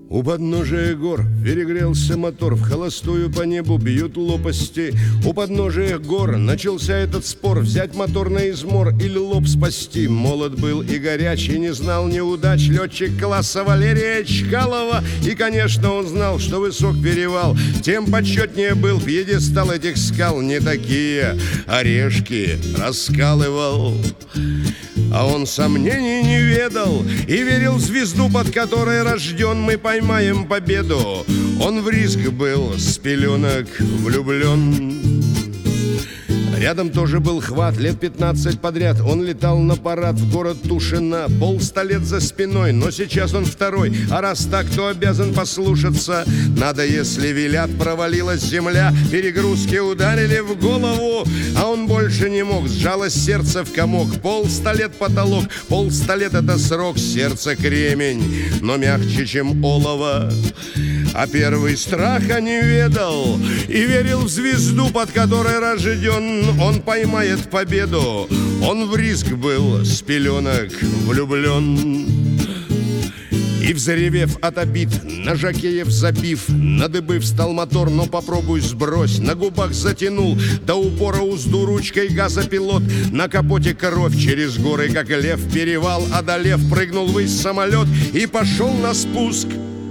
У подножия гор перегрелся мотор, в холостую по небу бьют лопасти. У подножия гор начался этот спор: взять мотор на измор или лоб спасти. Молод был и горячий, не знал неудач летчик класса Валерия Чкалова. И, конечно, он знал, что высок перевал, тем почетнее был пьедестал этих скал. Не такие орешки раскалывал, а он сомнений не ведал и верил в звезду, под которой рожден. Мы поймаем победу. Он в риск был с пеленок влюблен. Рядом тоже был Хват, лет 15 подряд. Он летал на парад в город Тушино. 500 лет за спиной, но сейчас он второй. А раз так, то обязан послушаться. Надо, если велят. Провалилась земля, перегрузки ударили в голову, а он больше не мог. Сжалось сердце в комок. 500 лет потолок, 500 лет это срок. Сердце кремень, но мягче, чем олово. А первый страха не ведал и верил в звезду, под которой рожден. Он поймает победу. Он в риск был с пеленок влюблен. И, взревев от обид, на жокеев забив, на дыбы встал мотор, но попробуй сбрось. На губах затянул до упора узду ручкой газопилот. На капоте кровь через горы, как лев, перевал одолев, прыгнул ввысь самолет и пошел на спуск.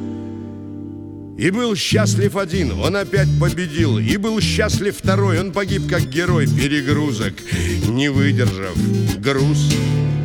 И был счастлив один, он опять победил. И был счастлив второй, он погиб как герой перегрузок, не выдержав груз.